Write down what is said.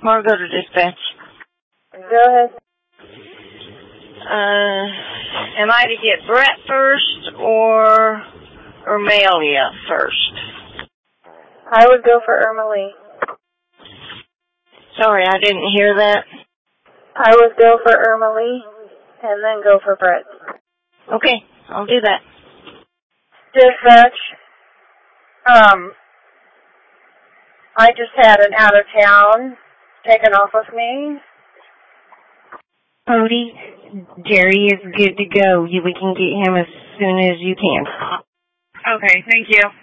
Margo to dispatch. Go ahead. Am I to get Brett first or Malia first? I would go for Irma Lee. Sorry, I didn't hear that. I would go for Irma Lee and then go for Brett. Okay, I'll do that. Dispatch. I just had an out of town taken off of me. Cody, Jerry is good to go. We can get him as soon as you can. Okay, thank you.